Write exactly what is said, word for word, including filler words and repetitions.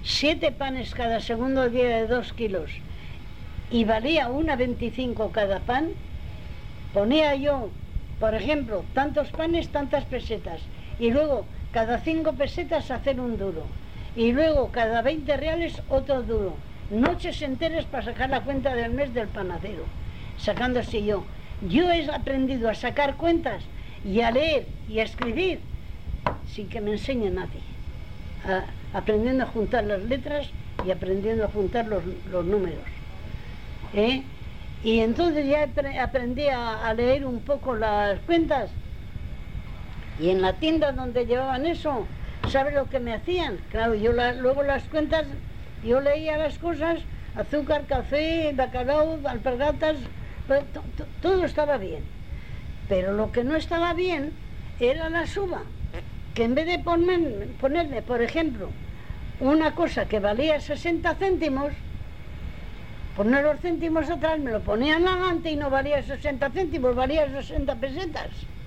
siete panes cada segundo día de dos kilos y valía una veinticinco cada pan, ponía yo, por ejemplo, tantos panes, tantas pesetas, y luego cada cinco pesetas hacer un duro, y luego cada veinte reales otro duro, noches enteras para sacar la cuenta del mes del panadero, sacándose yo. Yo he aprendido a sacar cuentas y a leer y a escribir sin que me enseñe nadie, a, aprendiendo a juntar las letras y aprendiendo a juntar los, los números. ¿Eh? Y entonces ya aprendí a, a leer un poco las cuentas, y en la tienda donde llevaban eso, ¿sabes lo que me hacían? Claro, yo la, luego las cuentas, yo leía las cosas, azúcar, café, bacalao, alpargatas, todo estaba bien. Pero lo que no estaba bien era la suba, que en vez de ponerme, ponerme, por ejemplo, una cosa que valía sesenta céntimos, poner los céntimos atrás, me lo ponían adelante y no valía sesenta céntimos, valía sesenta pesetas.